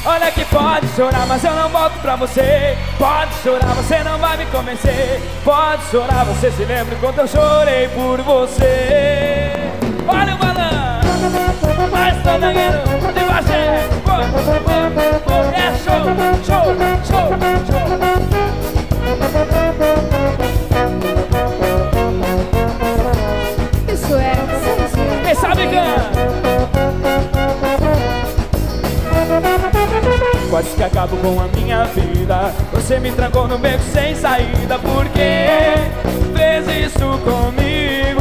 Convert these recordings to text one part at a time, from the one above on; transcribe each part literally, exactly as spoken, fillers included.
Olha que pode chorar, mas eu não volto pra você. Pode chorar, você não vai me convencer. Pode chorar, você se lembra quando eu chorei por você. Olha o balanço, mas tô ganhando de baixé. É show, show, show, show. Isso é sensacional. Quem sabe canta. Quase que acabo com a minha vida. Você me trancou no beco sem saída. Por que fez isso comigo?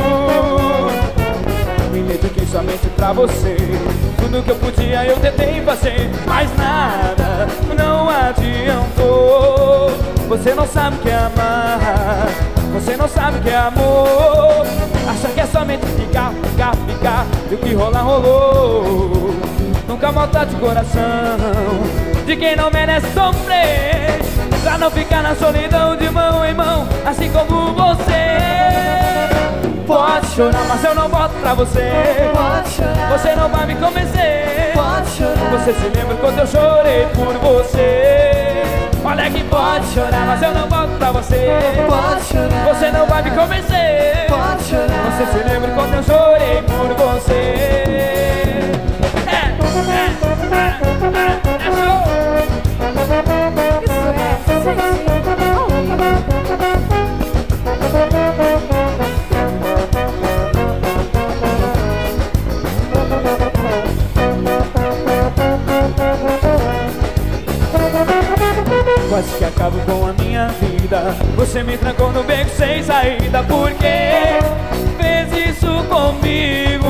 Me dediquei somente pra você. Tudo que eu podia eu tentei fazer, mas nada, não adiantou. Você não sabe o que é amar. Você não sabe o que é amor. Acha que é somente ficar, ficar, ficar. E o que rolar, rolou. Nunca maltrate de coração de quem não merece sofrer, pra não ficar na solidão de mão em mão, assim como você. Pode chorar, mas eu não volto pra você. Pode chorar, você não vai me convencer. Pode chorar, você se lembra quando eu chorei por você. Olha que pode chorar, mas eu não volto pra você. Pode chorar, você não vai me convencer. Pode chorar, você se lembra quando eu chorei por você. É, é, é, é, é show. isso é sensacional. Quase que acabo com a minha vida. Você me trancou no beco sem saída. Por que fez isso comigo?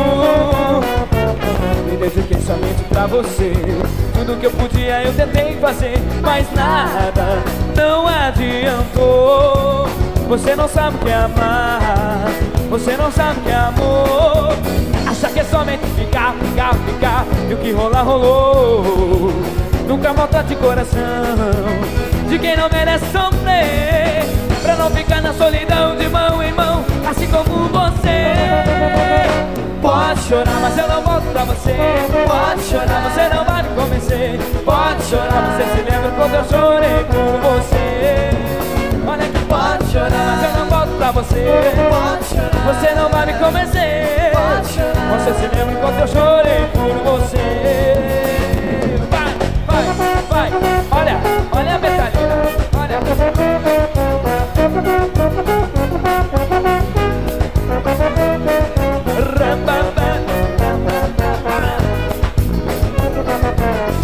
Me dediquei somente pra você. Tudo que eu podia eu tentei fazer, mas nada, não adiantou. Você não sabe o que é amar. Você não sabe o que é amor. Acha que é somente ficar, ficar, ficar. E o que rolar, rolou. Nunca maltrate de coração de quem não merece sofrer, pra não ficar na solidão de mão em mão, assim como você. Pode chorar, mas eu não volto pra você. Pode chorar, você não vai me convencer. Pode chorar, você se lembra quando eu chorei por você. Olha que pode chorar, mas eu não volto pra você. Pode chorar, você não vai me convencer. Pode chorar, você se lembra quando eu chorei por você. Vai, vai, vai, olha, olha a Betalina, olha.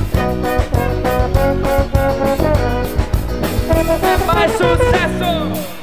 Mais sucesso!